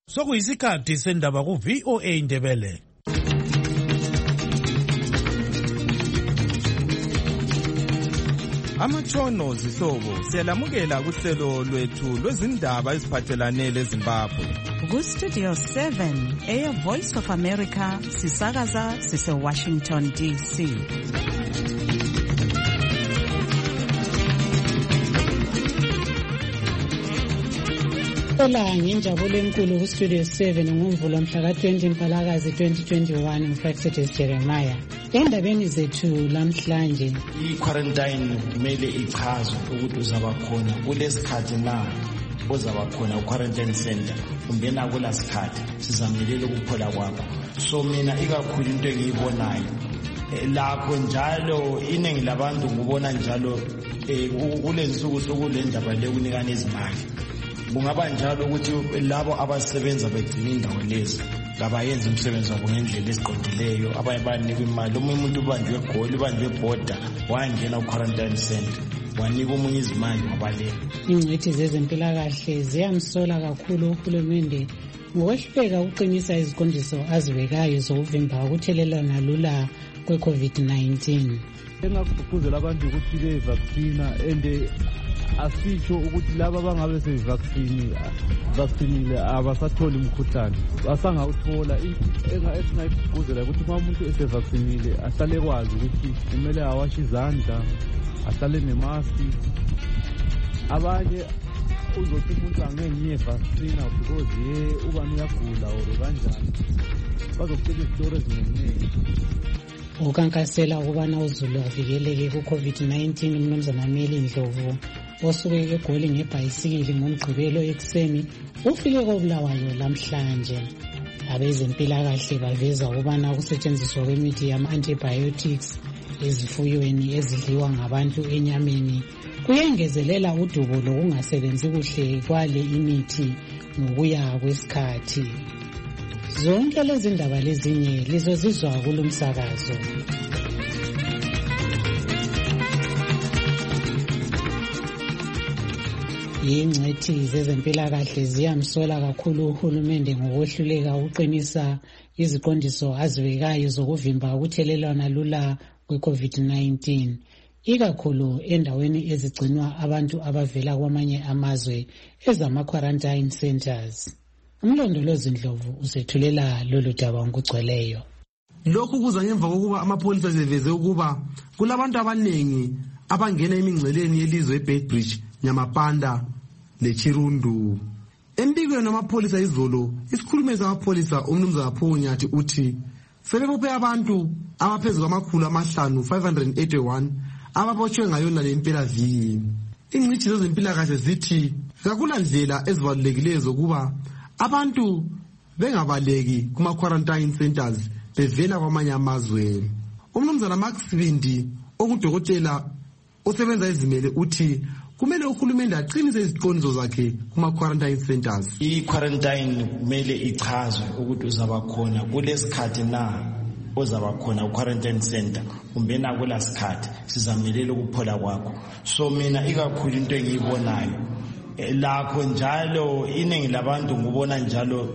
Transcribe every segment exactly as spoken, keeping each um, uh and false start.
Sokuyisikhathi sendaba ku V O A Indebele. Amatshono zihlobo siyalamukela kuhlelo lwethu lwezindaba eziphathelane leZimbabwe. Ku Studio seven, Air Voice of America, sisakaza sise Washington D C. Ola nginjabulo enkulu ku Studio seven ngomvulo mhla ka twenty Mpalakazi twenty twenty-one ngifacts Jeremiah. Endabeni zethu lamhlanje, i-quarantine kumele ichazwe ukuthi uzaba khona kulesikhathi na uzaba khona ku-quarantine center ungena kulasikhathi sizamelela ukuphola kwakho. So mina ikakhulu into engiyibonayo lapho njalo iningi labantu ngubona njalo kule nsuku sokule ndaba le kunikana izimali. Kungaba njalo ukuthi labo abasebenza begcina indawo lezi kabayenza umsebenzi wabo ngendlela esiqondileyo, abaye banika imali. Omunye umuntu ubanjwe egoli, ubanjwe ebhoda, wangena ku-quarantine center, wanika omunye izimali wabaleka. Ingcwethi zezempilakahle ziyamsola kakhulu uhulumende ngokwehluleka ukuqinisa iziqondiso azibekayo zokuvimba ukuthelelana lula kwe-COVID nineteen. Engakugqugquzela abantu ukuthi bevaccine and asitsho ukuthi laba bangabe sevaccine vaccinile abasatholi umkhuhlane basangawuthola. Esingayigqugquzela ukuthi uma umuntu esevaccinile ahlale kwazi ukuthi kumele awashe izandla, ahlale nemaski. Abanye uzothi umuntu angenye vaccine because ye ubani uyagula or kanjani, bazokutshela izitori eziningi. Ukankasela ukubana uZulu avikeleke ku-COVID nineteen uMnumzana Meli Ndlovu osuke eGoli ngebhayisikili ngomgqibelo ekuseni ufike koBulawayo lamhlanje. Abezempilakahle baveza ukubana ukusetshenziswa kwemithi yama-antibiotics ezifuyweni ezidliwa ngabantu enyameni kuyengezelela udubo lokungasebenzi kuhle kwale imithi ngokuya kwesikhathi. Zonke lezi ndaba lezinye lizozizwa kulomsakazo. Ingcwethi zezempilakahle ziyamsola kakhulu uhulumende ngokwehluleka ukuqinisa iziqondiso azibekayo zokuvimba ukuthelelana lula kwe-COVID nineteen, ikakhulu endaweni ezigcinwa abantu abavela kwamanye amazwe ezama-quarantine centers. Umlondolozi Ndlovu usethulela lolu daba ngokugcweleyo. Lokhu kuza ngemva kokuba amapholisa eveze ukuba kulabantu abaningi abangena emingceleni yelizwe eBedbridge, Nyamapanda leChirundu. Embikweni amapholisa izolo, isikhulumeli samapholisa uMnumzana Phonyathi uthi sebebophe abantu abaphezulu kwamakhulu amahlanu five hundred eighty-one ababotshwe ngayona le mpelaviki. Ingcitshi zezempilakahle zithi kakulandlela ezibalulekileyo zokuba abantu bengabaleki kuma-quarantine centers bevela kwamanye amazwe. UMnumzana Max Bindi okudokotela osebenza ezimele uthi kumele uhulumende aqinise iziqondiso zakhe kuma-quarantine centers. I-quarantine kumele ichazwe ukuthi uzaba khona kulesikhathi na uzaba khona ku-quarantine center ungena kulasikhathi sizamelela ukuphola kwakho. So mina ikakhulu into engiyibonayo lapho njalo iningi labantu ngubona njalo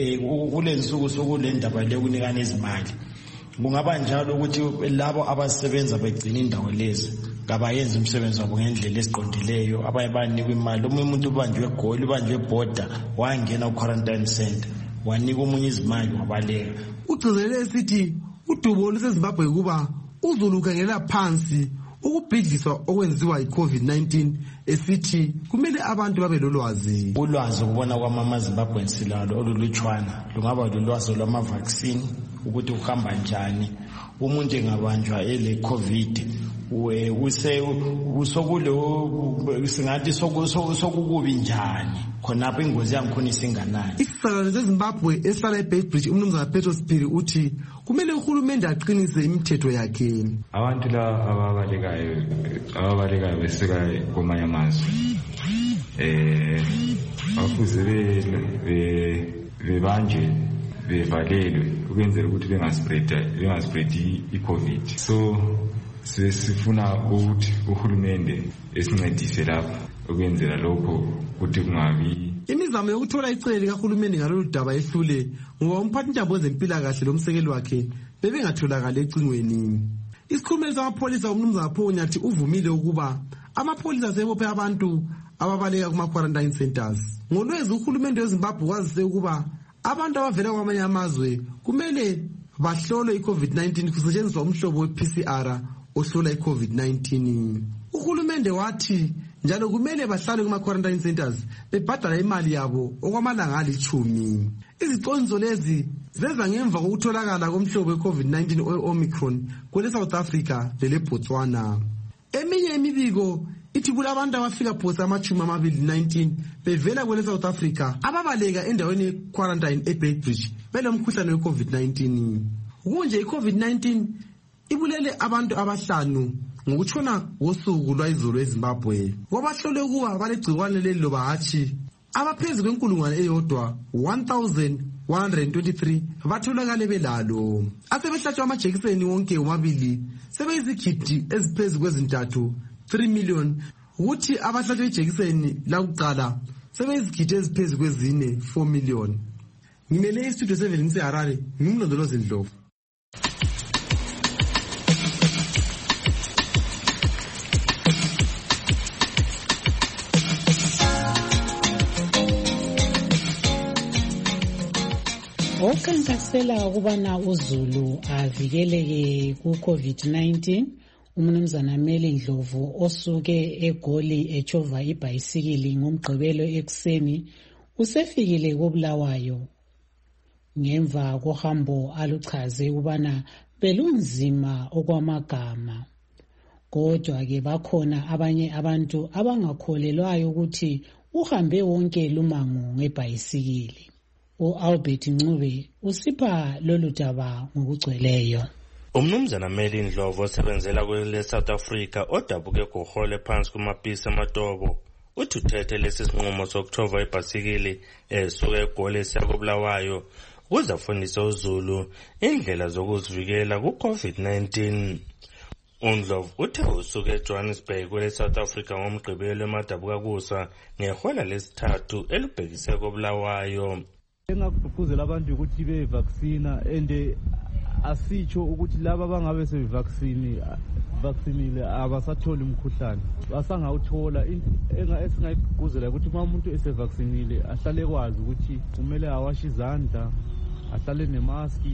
kule nsuku sokule ndaba le kunikana izimali. Kungaba njalo ukuthi labo abasebenza begcina indawo lezi kabayenza umsebenzi wabo ngendlela esiqondileyo, abaye banika imali. Omunye umuntu ubanjwe egoli, ubanjwe ebhoda, wangena ku-quarantine center, wanika omunye izimali wabaleka. Ugcizelele sithi udubo oluseZimbabwe kuba uZulu ukhangela phansi ukubhidliswa okwenziwa yi-COVID nineteen, esithi kumele abantu babe lolwazi. Ulwazi ukubona kwamama Zimbabwe silalo olulutshwana, lungaba lulwazi lwama-vaccine ukuthi uhamba njani. Umuntu engabanjwa ele COVID we use usokule singathi sokukubi njani, khonapho ingozi yangikhona isinganani. Isizalwane seZimbabwe esihlala eBedbridge uMnumzana Petro Spiri uthi kumele uhulumende aqinise imithetho yakhe. Abantu la ababalekayo ababalekayo besuka kwamanye amazwe eh afuze be bebanje bevalelwe ukwenzela ukuthi bengaspread bengaspread i-COVID. So sifuna ukuthi uhulumende esincedise lapho ukwenzela lokho ukuthi kungabi imizamo yokuthola icele likahulumeni ngalolu daba ehlule ngoba umphathintambo wezempilakahle lomsekeli wakhe bebengatholakala ecingweni. Isikhulumeli samapholisa umnumzana Phonyathi uvumile ukuba amapholisa sebophe abantu ababaleka kuma-quarantine centers. Ngolwezi uhulumende weZimbabwe wazise ukuba abantu abavela kwamanye amazwe kumele bahlolwe i-COVID nineteen kusetshenziswa umhlobo we-P C R ohlola i-COVID nineteen. Uhulumende wathi njalo kumele bahlale kuma-quarantine centers bebhadala imali yabo okwamalanga alichumi. Iziqondiso lezi zenza ngemva kokutholakala komhlobo we-COVID nineteen we-Omicron kwele South Africa lele Botswana. Eminye imibiko ithi kulabantu abafika phose amachumi amabili nineteen bevela kwele South Africa ababaleka endaweni ye-quarantine eBeitbridge belomkhuhlane we-COVID nineteen. Kunje i-COVID nineteen ibulele abantu abahlanu ngokutshona ngosuku lwayizolo eZimbabwe. Kwabahlole kuba balegcikwane leli loba hatshi abaphezu kwenkulungwane eyodwa one thousand one hundred twenty-three batholakale belalo. Asebehlatshwa amajekiseni wonke omabili sebeyizigidi eziphezu kwezintathu three million, ukuthi abahlatshwe ijekiseni lakuqala sebeyizigidi eziphezu kwezine four million. Ngimele istudio seven ngiseHarare, ngimlondolozi Ndlovu. Okankasela ukubana uZulu avikeleke ku-COVID nineteen, umnumzana Meli Ndlovu osuke eGoli echova ibhayisikili ngomgqibelo ekuseni usefikile koBulawayo ngemva kohambo aluchaze ukubana belunzima okwamagama. Kodwa ke bakhona abanye abantu abangakholelwayo ukuthi uhambe wonke lumango ngebhayisikili. U-Albert Ncube usipha lolu daba ngokugcweleyo. Umnumzana Meli Ndlovu osebenzela kwele South Africa odabuke gohole phansi kumapisi amatobo uthi uthethe lesi sinqumo sokuthova ibhasikili esuka eGoli esiya koBulawayo ukuze afundise uZulu indlela zokuzivikela ku-COVID nineteen. uNdlovu uthe usuke eJohannesburg kwele South Africa ngomgqibelo emadabuka kusa ngehola lesithathu elubhekise koBulawayo. Engakugqugquzela abantu ukuthi bevaccina ende asitsho ukuthi laba bangabe sevaccine vaccinile abasatholi umkhuhlane basangawuthola. Enga esingayigqugquzela ukuthi uma umuntu esevaccinile ahlale kwazi ukuthi kumele awashe izandla, ahlale nemaski.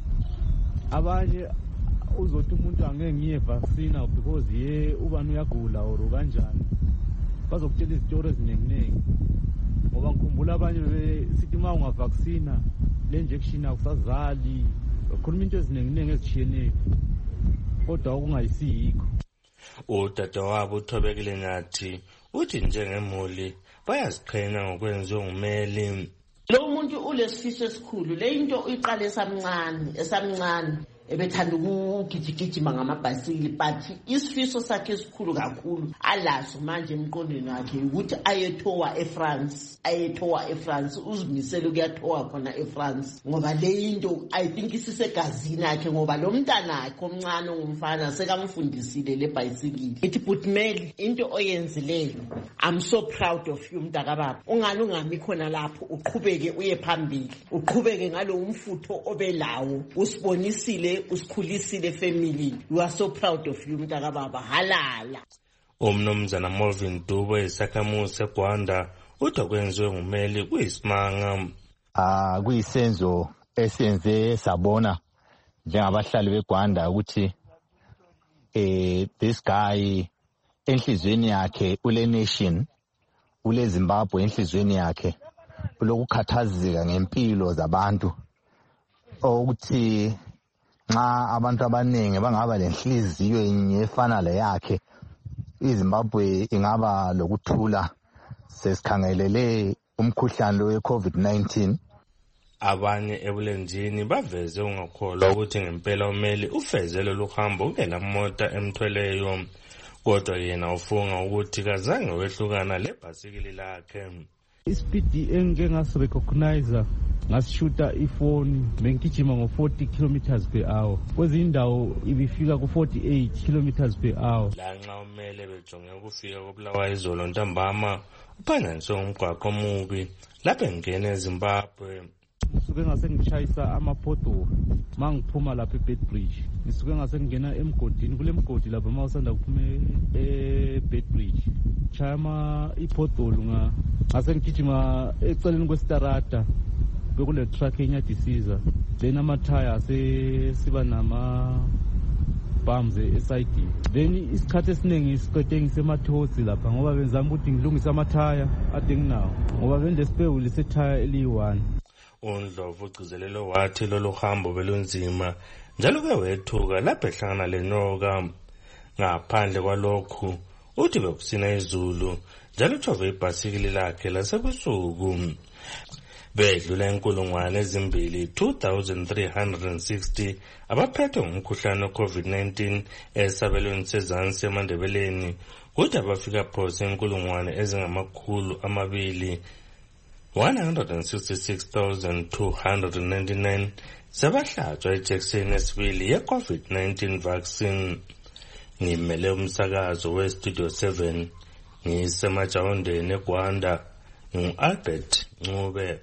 Abanye uzothi umuntu angeke ngiye vaccina because ye ubani uyagula or kanjani, bazokutshela izitori eziningi ngoba ngikhumbula abanye besithi uma ungavaccina le injection akusazali, bakhuluma into eziningi ezishiyeneyo kodwa okungayisiyikho. Udadewabo uThobekile Nyathi uthi njengemuli bayaziqhenya ngokwenziwa nguMeli. Lo muntu ulesifiso esikhulu, le into uyiqala esamncane esamncane ebethanda ukugijigijima ngamabhasikili, but isifiso sakhe esikhulu kakhulu alaso manje emqondweni wakhe ukuthi ayethowa eFrance ayethowa eFrance uzimisele ukuyathowa khona eFrance ngoba le into I think isisegazini yakhe ngoba lo mntana wakhe omncane ngumfana sekamfundisile le bhayisikili. Ithi but Meli, into oyenzileyo I'm so proud of you mntakababa. Ungani ungami khona lapho, uqhubeke uye phambili, uqhubeke ngalo umfutho obelawo, usibonisile usikhulisile family. You are so proud of you mntakababa, halala. Umnumzana Melvin Dube isakhamuzi eGwanda uthi kwenziwe nguMeli kuyisimanga. Ah kuyisenzo esenze sabona njengabahlali beGwanda ukuthi eh this guy enhlizweni yakhe ule nation ule Zimbabwe enhlizweni yakhe ulokukhathazeka ngempilo zabantu ukuthi nxa abantu abaningi bangaba lenhliziyo efana le yakhe iZimbabwe ingaba lokuthula. Sesikhangelele umkhuhlane we-COVID nineteen. Abanye ebulenjini baveze ungakholwa ukuthi ngempela uMeli ufezele luhambo ungela mota emthweleyo, kodwa yena ufunga ukuthi kazange wehlukana lebhasikili lakhe. Ispeed engike ngasirecognize ngasishuta ifoni bengigijima ngo-forty kilometers per hour, kwezinye indawo ibifika ku-forty-eight kilometers per hour. Lanxa umele bejonge ukufika koBulawayo izolo ntambama uphanyaniswe ngumgwaqo omubi lapho engene eZimbabwe. Ngisuke ngase ngishayisa amaphoto mangiphuma lapha eBedbridge, ngisuke ngase ngena emgodini, kule mgodi lapha mawusanda kuphuma eBedbridge chama iphotolo nga ngase ngigijima eceleni kwesitarata bekule truck enyadisiza, then amathaya siba nama bumps esayidini, then isikhathi esiningi isiqede ngisemathosi lapha ngoba benzama ukuthi ngilungise amathaya ade nginawo ngoba bendesipewuli sethaya eliyi-one. UNdlovu ugcizelelo wathi lolu hambo belunzima njalo ke wethuka lapho ehlangana lenyoka. Ngaphandle kwalokhu uthi bekusina izulu njalo uthove ibhasikili lakhe lasebusuku. Bedlula inkulungwane ezimbili two thousand three hundred sixty abaphethwe ngumkhuhlane we-COVID nineteen esabelweni sezansi emandebeleni, kuthi abafika phose inkulungwane ezingamakhulu amabili one hundred sixty-six thousand two hundred ninety-nine sebahlatshwa ijekiseni esibili ye-COVID nineteen vaccine. Ngimele umsakazo we-Studio seven ngisemajawondeni eGwanda, ngu-Albert Ncube.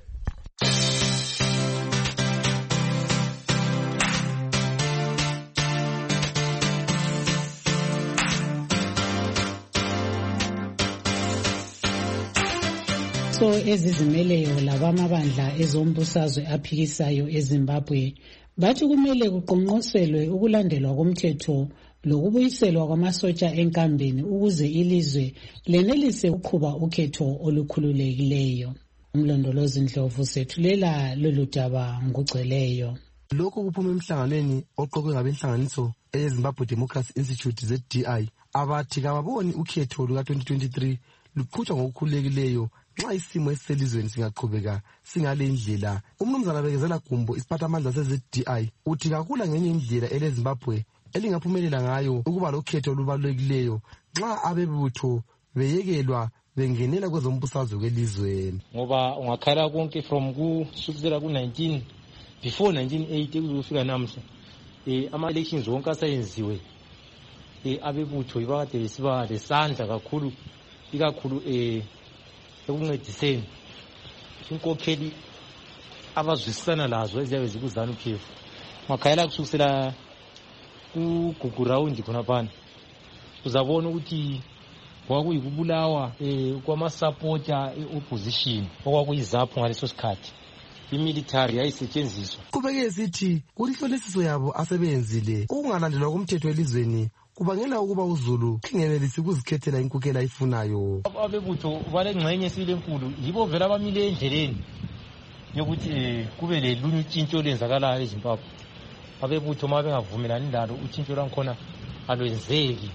So ezizimeleyo labamabandla ezombusazwe aphikisayo eZimbabwe bathi kumele kuqonqoselwe ukulandelwa komthetho lokubuyiselwa kwamasotsha enkambeni ukuze ilizwe lenelise ukuqhuba ukhetho olukhululekileyo. Umlondolozi Ndlovu sethulela lolu daba ngugcweleyo. Lokho kuphuma emhlanganweni oqokwe ngabenhlanganiso eZimbabwe Democracy Institute Z D I abathi kababoni ukhetho luka twenty twenty-three luqhutshwa ngokukhululekileyo nxa isimo esiselizweni singaqhubeka singale indlela. Umnumzana Bekezela Gumbo isiphathamandla se-Z D I uthi kakula ngenye indlela eleZimbabwe elingaphumelela ngayo ukuba lokhetho olubalulekileyo nxa abebutho beyekelwa bengenela kwezombusazwe kwelizweni. Ngoba ungakhala konke from kusukela ku-nineteen before nineteen eighty kuzofika namhla eh ama-elections wonke asayenziwe eh abebutho ibakade besiba lesandla kakhulu ikakhulu eh ekuncediseni inkokheli abazwisisana lazo eziyabe zikuzana ukhefu. Ungakhala kusukela kugugu round khonapana uzabona ukuthi kwakuyikubulawa eh kwamasupporter eopposition okwakuyizapho ngaleso sikhathi imilitary yayisetshenziswa. Kubeke sithi kulihlolisiso yabo asebenzile ukungalandelwa komthetho elizweni kubangela ukuba uZulu ngenelisi ukuzikhethela inkukela ayifunayo. Abebutho balengxenye sibile enkulu yibo vela abamile endleleni yokuthi kube lelunye utshintsho lenzakalayo eZimbabwe. Abebutho uma bengavumelani lalo utshintsho lwakhona alwenzeki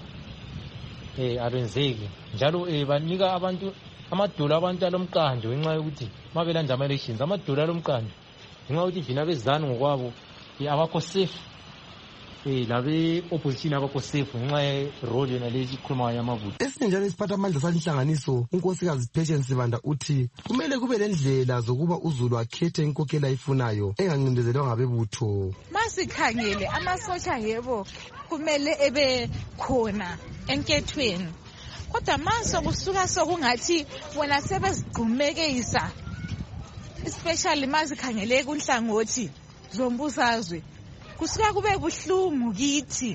eh alwenzeki njalo eh banika abantu amadola abantu alomqando ngenxa yokuthi mabelanda ama elections amadola alomqando ngenxa yokuthi vina bezana ngokwabo abakho safe eh labe opposition abakho safe ngenxa ye role yona lezi ikhuluma yamabutho. Esinye njalo isiphathamandla salinhlanganiso unkosikazi Patience Sibanda uthi kumele kube lendlela zokuba uZulu akhethe inkokela ayifunayo engancindezelwa ngabebutho. Masikhangele amasotsha yebo kumele ebe khona enkethweni, kodwa manje kusuka sokungathi bona sebezigqumekisa especially mazikhangele kunhlangothi zombusazwe kusuka kube buhlungu kithi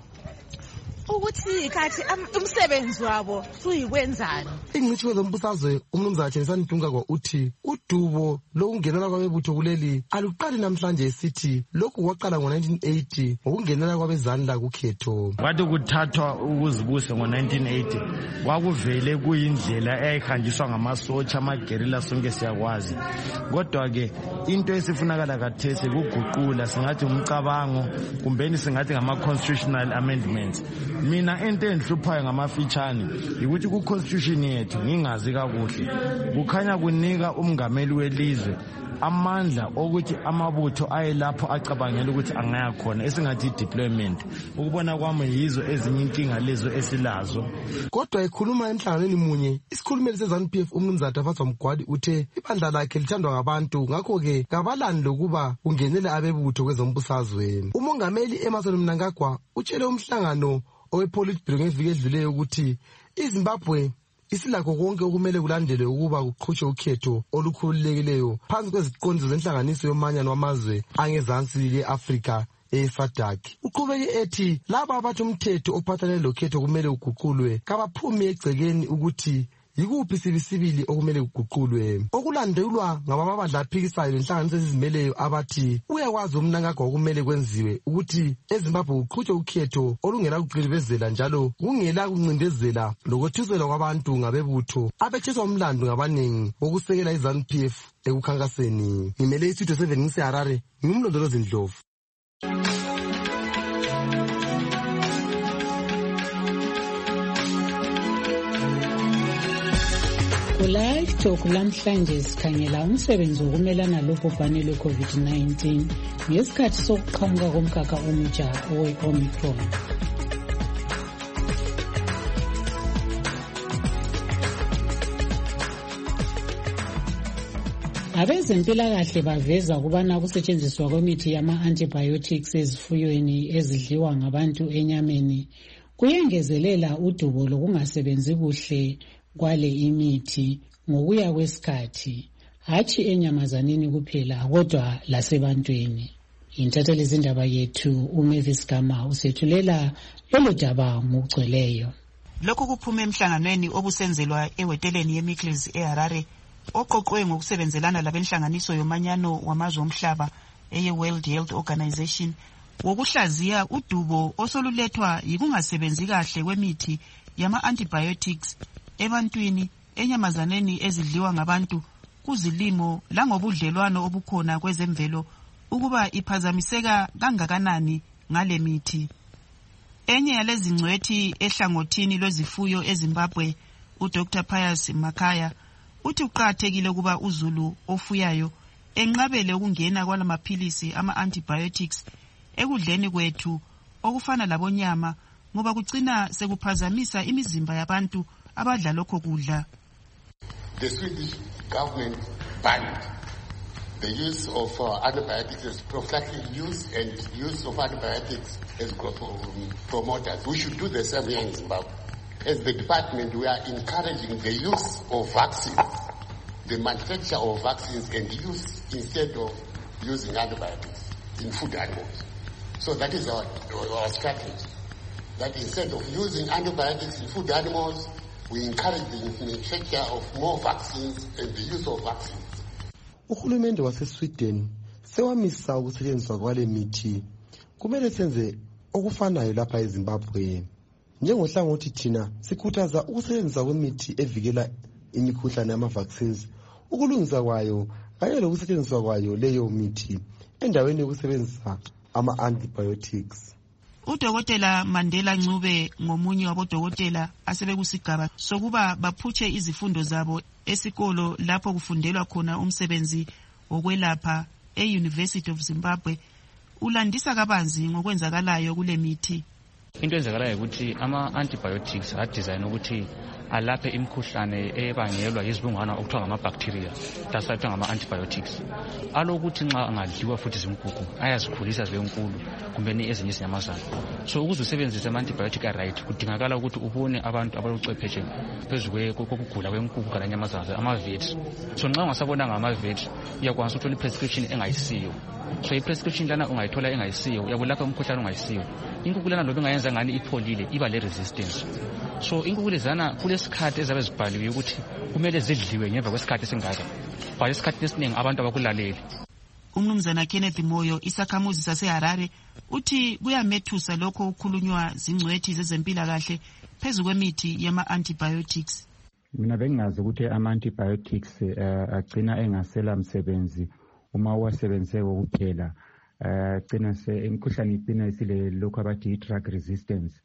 ukuthi kathi umsebenzi wabo suyikwenzani. Ingcitshi wezombusazwe umnumzana Chenisani Dunga kwa uthi udubo lokungenela kwabebutho kuleli aluqali namhlanje esithi lokhu kwaqala ngo-nineteen eighty ngokungenela kwabezandla kukhetho. Kwathi kuthathwa ukuzibuse ngo-nineteen eighty kwakuvele kuyindlela eyayihanjiswa ngamasotsha amagerilla sonke siyakwazi, kodwa-ke into esifunakala kathesi kuguqula singathi umcabango kumbeni singathi ngama-constitutional amendments mina into endihluphayo ngamafitshane ukuthi ku-constitution yethu ngingazi kakuhle kukhanya kunika umngameli welizwe amandla okuthi amabutho ayelapho acabangela ukuthi angaya khona esingathi i-deployment. Ukubona kwami yizo ezinye inkinga lezo esilazo. Kodwa ekhuluma emhlanganweni munye isikhulumeli se-ZANU P F umnumzana Tafazwa Mgwadi uthe ibandla lakhe lithandwa ngabantu ngakho-ke kabalani lokuba kungenele abebutho kwezombusazweni. Umongameli Emmerson Mnangagwa utshele umhlangano owePolitburo ngeviki edluleyo ukuthi iZimbabwe isilakho konke okumele kulandelwe ukuba kuqhutshwe ukhetho olukhululekileyo phansi kweziqondiso zenhlanganiso yomanyano wamazwe angezansi le-Afrika e-SADC. Uqhubeke ethi laba abathi umthetho ophathelene lokhetho kumele uguqulwe kabaphumi egcekeni ukuthi yikuphi sibisibili okumele kuguqulwe. Okulandelwa ngababandla aphikisayo lenhlanganiso ezizimeleyo abathi uyakwazi umnangagwa okumele kwenziwe ukuthi eZimbabwe kuqhutshwe ukhetho olungela kuqilibezela njalo kungela kuncindezela lokwethuselwa kwabantu ngabebutho abetshiswa umlando ngabanengi wokusekela iZANU P F ekukhankaseni. Ngimele isitho seven ngiseHarare, ngimlondolozi Ndlovu. Live Talk lamhlanje sikhangela umsebenzi wokumelana lobhubhane lwe-COVID nineteen ngesikhathi sokuqhamuka komkhakha omutsha owe-Omicron. Abezempilakahle baveza ukubana ukusetshenziswa kwemithi yama-antibiotics ezifuyweni ezidliwa ngabantu enyameni kuyengezelela udubo lokungasebenzi kuhle kwale imithi ngokuya kwesikhathi, hatshi enyamazaneni kuphela kodwa lasebantwini. Intatheli zindaba yethu uMavis Gama usethulela lolu daba ngokugcweleyo. Lokhu kuphume emhlanganweni obusenzelwa eweteleni yeMiklis eHarare oqoqwe ngokusebenzelana labenhlanganiso yomanyano wamazwe omhlaba eye-World Health Organization wokuhlaziya udubo osolulethwa yikungasebenzi kahle kwemithi yama-antibiotics ebantwini, enyamazaneni ezidliwa ngabantu, kuzilimo langobudlelwano obukhona kwezemvelo ukuba iphazamiseka kangakanani ngale mithi. Enye yalezi ngcwethi ehlangothini lwezifuyo eZimbabwe, uDr Pius Makaya, uthi uqathekile kuba uZulu ofuyayo enqabele ukungena kwalamaphilisi ama-antibiotics ekudleni kwethu okufana labonyama ngoba kucina sekuphazamisa imizimba yabantu abadla lokho kudla. The Swedish government banned the use of uh, antibiotics as prophylactic use and use of antibiotics as growth promoters. We should do the same here in Zimbabwe. As the department, we are encouraging the use of vaccines, the manufacture of vaccines and use instead of using antibiotics in food animals. So that is our, our strategy. That instead of using antibiotics in food animals, we encourage the manufacture of more vaccines and the use of vaccines. Uhulumende wase-Sweden sewamisa ukusetshenziswa kwale mithi. Kumele senze okufanayo lapha eZimbabwe. Njengohlangothi thina sikhuthaza ukusetshenziswa kwemithi evikela imikhuhlane yama-vaccines, ukulungisa kwayo kanye lokusetshenziswa kwayo leyo mithi endaweni yokusebenzisa ama-antibiotics. Udokotela Mandela Ncube ngomunye wabodokotela asebekusigaba sokuba baphutshe izifundo zabo esikolo lapho kufundelwa khona umsebenzi wokwelapha e-University of Zimbabwe. Ulandisa kabanzi ngokwenzakalayo kule mithi. Into enzakalayo ukuthi ama-antibiotics adesign ukuthi alaphe imikhuhlane ebangelwa yizibungwana okuthiwa ngama-bacteria, that's why ngama-antibiotics. Alokuthi nxa angadliwa futhi zinkukhu ayazikhulisa zibe nkulu kumbeni ezinye izinyamazana. So ukuze usebenzise ama-antibiotic right kudingakala ukuthi ubone abantu abalochwepheshe phezu kokugula kwenkukhu kanye nenyamazana, ama-vet. So nxa ungasabonanga ama-vet uyakwanisa ukuthola i-prescription engayisiyo. So i-prescription lana ungayithola engayisiyo, uyabulapha umkhuhlane ungayisiyo. Inkukhu lana loba ingayenza ngani ipholile iba le-resistance. So inkukhu lezana kulesikhathi ezabe zibhaliwe ukuthi kumele zidliwe ngemva kwesikhathi esingaka, but isikhathi esiningi abantu abakulaleli. Umnumzana Kenneth Moyo, isakhamuzi saseHarare, uthi kuyamethusa lokho okukhulunywa zingcwethi zezempilakahle phezu kwemithi yama-antibiotics. Mina bengazi ukuthi ama-antibiotics uh, agcina engasela msebenzi uma uwasebenzise kokuphela. Uh, gcina se imikhuhlane igcina isile lokho abathi i-drug resistance.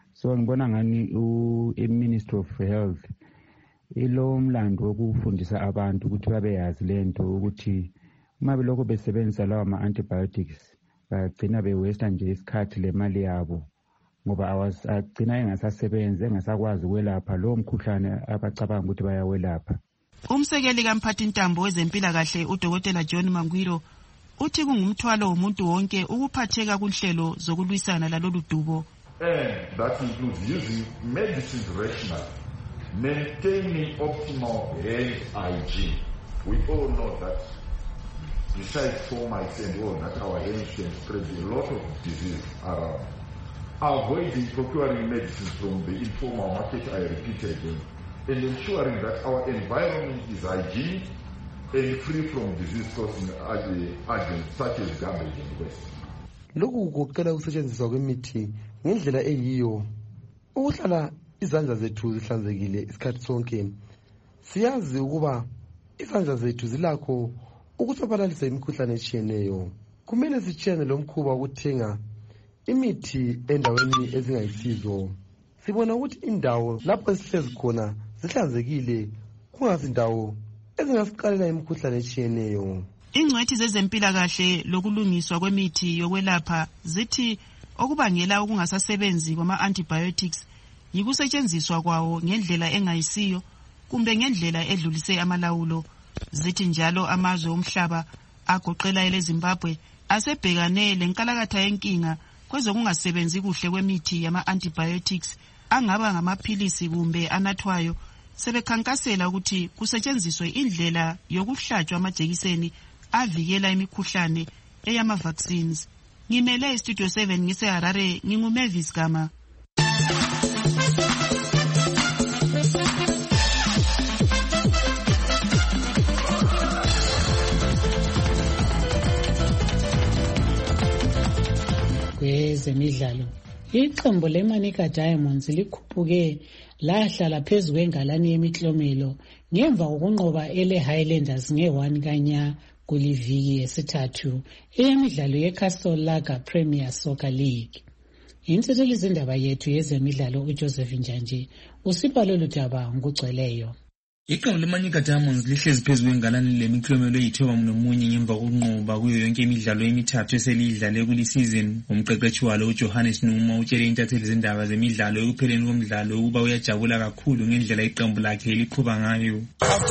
So ngibona ngani i-Ministry of Health ilo mlando wokufundisa abantu ukuthi babeyazi lento ukuthi uma belokho besebenzisa lawa ama-antibiotics bagcina bewesta nje isikhathi lemali yabo ngoba agcina engasasebenzi engasakwazi ukwelapha lowo mkhuhlane abacabanga ukuthi bayawelapha. Umsekeli kamphathintambo wezempilakahle uDokotela John Mangwiro uthi kungumthwalo womuntu wonke ukuphatheka kunhlelo zokulwisana lalolu dubo. And that includes using medicines rationally, maintaining optimal hand hygiene. We all know that besides termites and all that, our hands can spread a lot of disease around. Avoiding procuring medicines from the informal market, I repeat again, and ensuring that our environment is hygienic and free from disease-causing agents such as garbage and waste. Lokhu kuqala ukusetshenziswa kwemithi ngendlela eyiyo ukuhlala izandla zethu zihlanzekile isikhathi sonke. Siyazi ukuba izandla zethu zilakho ukusabalalisa imikhuhlane etshiyeneyo. Kumele sitshiyane lo mkhuba ukuthenga imithi endaweni ezingayisizo. Sibona ukuthi indawo lapho sihlezi khona zihlanzekile kungazindawo ezingasiqalela imikhuhlane etshiyeneyo. Ingcwethi zezempilakahle lokulungiswa kwemithi yokwelapha zithi okubangela ukungasasebenzi kwama-antibiotics yikusetshenziswa kwawo ngendlela engayisiyo kumbe ngendlela edlulise amalawulo. Zithi njalo amazwe omhlaba agoqela eleZimbabwe asebhekane lenkalakatha yenkinga kwezokungasebenzi kuhle kwemithi yama-antibiotics angaba ngamaphilisi kumbe anathwayo, sebekhankasela ukuthi kusetshenziswe indlela yokuhlatshwa amajekiseni avikela imikhuhlane eyama-vaccines. Ngimele iStudio seven ngise-Harare, nginguMavis Gama. Kwezemidlalo, iqembu leManica Diamonds likhuphuke lahlala phezu kwengalani yemiklomelo ngemva kokunqoba ele Highlanders nge-one kanya kuliviki yesithathu eyemidlalo yeCastle Lager Premier Soccer League. Inseteli zindaba yethu yezemidlalo uJoseph Njanje usipha lolu daba ngugcweleyo. Iqembu leManica Diamonds lihlezi phezu kwengalani lemiklomelo eyithoba nomunye ngemva kokunqoba kuyo yonke imidlalo emithathu eselidlale kuli season. Umqeqeshi walo uJohannes Numa utshele intatheli zindaba zemidlalo ekupheleni komdlalo ukuba uyajabula kakhulu ngendlela iqembu lakhe liqhuba ngayo.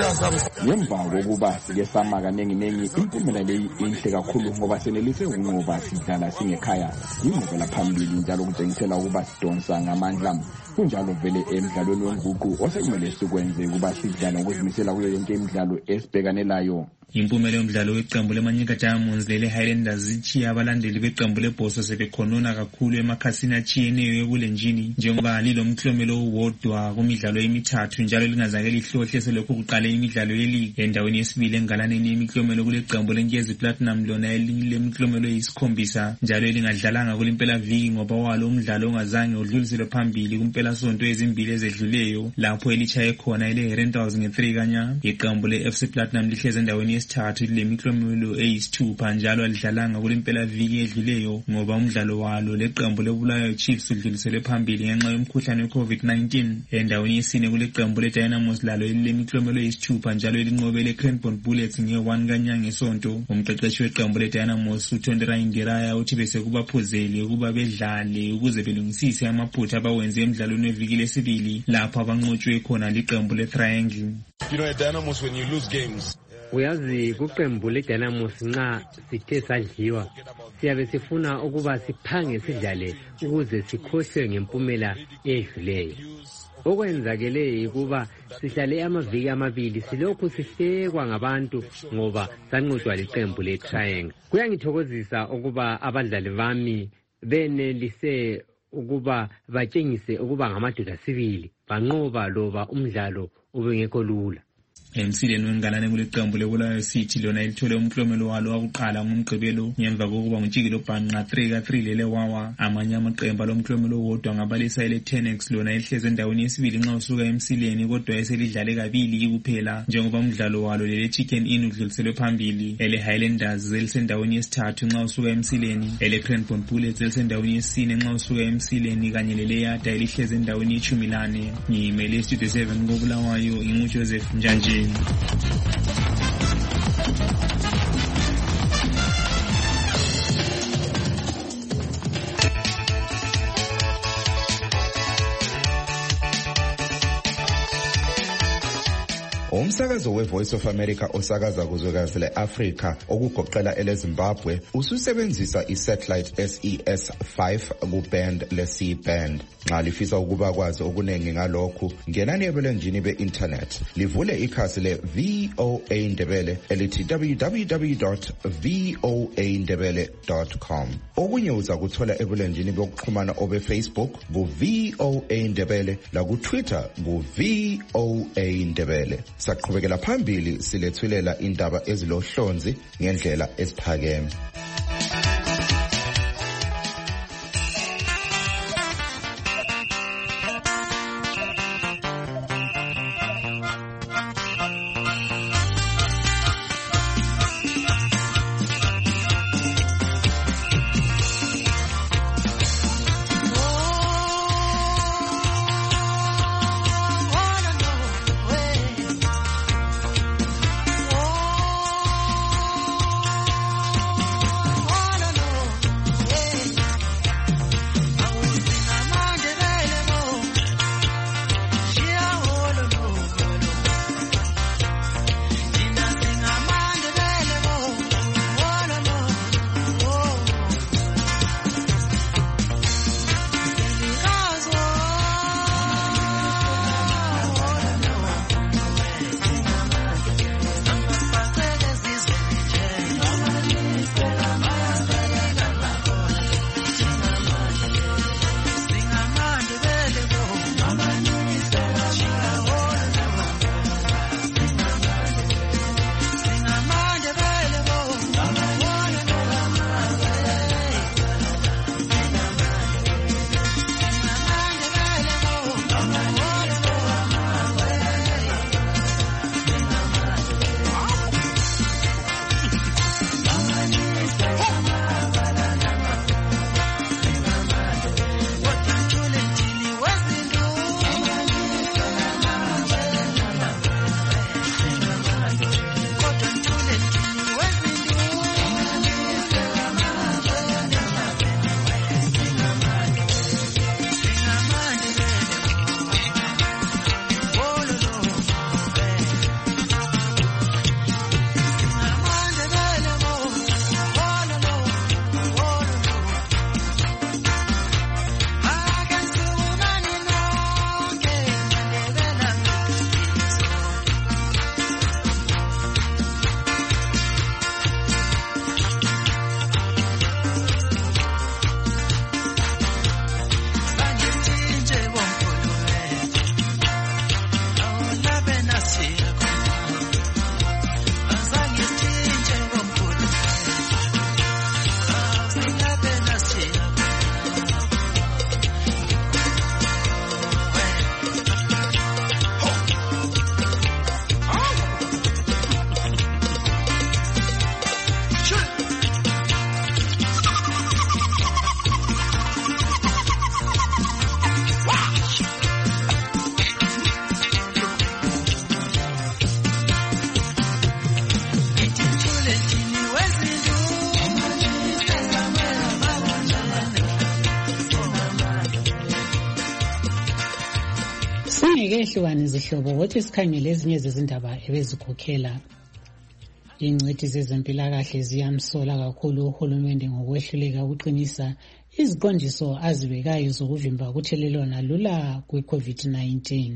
Ngemva kokuba sike sama kanengi nengi impumela leyi inhle kakhulu ngoba senelise ukunqoba sidlala singekhaya. Inqoba laphambili njalo kutshengisela ukuba sidonsa ngamandla. Kunjalo vele emidlalweni wenguqu osekumele sikwenze ukuba sidlala ngokuzimisela kuyo yonke imidlalo esibhekane layo. Impumela yomdlalo weqembu leManica Diamonds lele Highlanders zichiya abalandeli beqembu leBhoso sebekhonona kakhulu emakhasini atshiyeneyo ebulenjini njengoba lilomklomelo owodwa kumidlalo emithathu njalo lingazake lihlohle selokhu kuqale imidlalo yeligi. Endaweni yesibili engalaneni yemiklomelo kuleqembu leNkezi Platinum lona elimklomelo eyisikhombisa njalo lingadlalanga kulimpela viki ngoba walo umdlalo ongazange udluliselwe phambili kumpela sonto ezimbili ezedluleyo lapho elichaye khona ile Rentals nge-three kanya. Iqembu le-F C Platinum lihleze endaweni yesithathu lemiklomelo eyisithupha njalo alidlalanga kulimpela viki edluleyo ngoba umdlalo walo leqembu leBulawayo Chiefs udluliselwe phambili ngenxa yomkhuhlane we-COVID nineteen. Endaweni yesine kuleqembu leDynamos lalo elilemiklomelo eyisithupha njalo elinqobele Cranbourne Bullets nge-one kanya ngesonto. Umqeqeshi weqembu leDynamos uTondera Ingeraya uthi bese kubaphuzele ukuba bedlale ukuze belungisise amaphutha abawenze emidlalweni weviki lesibili lapho abanqotshwe khona liqembu leTriangle. You know, at Dynamos, when you lose games, uyazi kuqembu leDynamos nxa sithe sadliwa siyabe sifuna ukuba siphange sidlale ukuze sikhohlwe ngempumela edluleyo. Okwenzakele ukuba sihlale amaviki amabili silokhu sihlekwa ngabantu ngoba sanqotshwa liqembu leTriangle. Kuyangithokozisa ukuba abadlali bami benelise ukuba batshengise ukuba ngamadoda sibili banqoba loba umdlalo ubengekho lula. emsileni wenganane kuleqembu leBulawayo City lona elithole umklomelo walo wakuqala ngomgqibelo ngemva kokuba nguntshikilo bhanqa three ka three lele wawa. Amanye amaqembu alomklomelo wodwa ngabalisa ile Tenex lona ehleze endaweni yesibili nxa usuka emsileni kodwa eselidlale kabili kuphela njengoba umdlalo walo lele Chicken Inn udluliselwe phambili. Ele Highlanders elisendaweni yesithathu nxa usuka emsileni, ele Cranbourne Bullets elisendaweni yesine nxa usuka emsileni kanye lele Yada elihleze endaweni yeshumi lane. Ngiyimele Studio seven koBulawayo inguJoseph Njanjeni. Umsakazo weVoice of America osakaza kuzwekazi le-Afrika okugoqela eleZimbabwe ususebenzisa isatellite S E S five kuband le-C band. Nxa lifisa ukuba kwazi okunengi ngalokhu, ngenani ebulenjini be-internet livule ikhasi le-V O A Ndebele elithi w w w dot v o a ndebele dot com. Okunye uza kuthola ebulenjini bokuxhumana obe-Facebook ku-V O A Ndebele laku-Twitter ku-V O A Ndebele. Saqhubekela phambili silethulela indaba ezilohlonzi ngendlela esiphakeme. Ehlukane izihlobo wothi sikhangele ezinye zezindaba ebezikhokhela ingcwethi zezempilakahle ziyamsola kakhulu uhulumende ngokwehluleka ukuqinisa iziqondiso azibekayo zokuvimba ukuthelelwana lula kwe-COVID nineteen.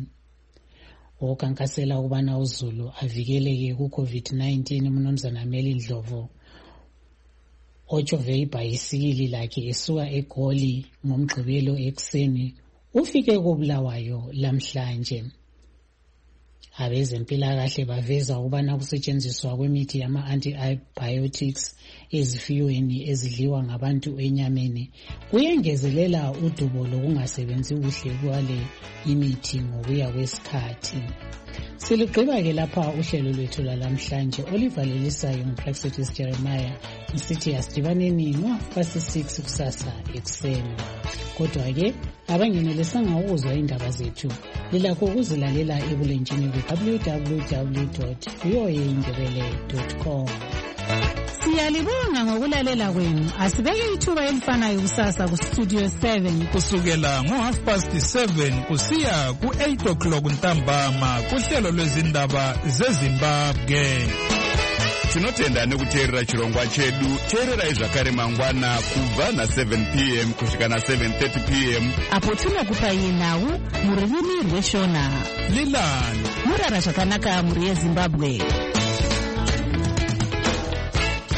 Okankasela ukubana uZulu avikeleke ku-COVID nineteen uMnumzana Meli Ndlovu ojove ibhayisikili lakhe esuka eGoli ngomgqibelo ekuseni ufike koBulawayo lamhlanje. abezempilakahle baveza ukubana kusetshenziswa kwemithi yama-antibiotics ezifiyweni ezidliwa ngabantu enyameni kuyengezelela udubo lokungasebenzi kuhle kwale imithi ngokuya kwesikhathi. Silugqiba-ke lapha uhlelo lwethu lwalamhlanje olivalelisayo nguPraxetis Jeremiah ngisithi asidibaneni ngo-half six kusasa ekuseni. Kodwa-ke abangenelisanga ukuzwa indaba zethu lilakho ukuzilalela ebulenjini ku-w w w dot v o a indebele dot com. Siyalibonga ngokulalela kwenu. Asibeke ithuba elifanayo kusasa ku-studio seven kusukela ngo-half past seven kusiya ku-eight o'clock ntambama kuhlelo lwezindaba zeZimbabwe. Tinotenda nekuteerera chirongwa chedu. Teererai zvakare mangwana kubva na seven p m kusvika na seven thirty p m apo tinokupai nhau mururimi rweshona. Lilani murara zvakanaka muri yeZimbabwe.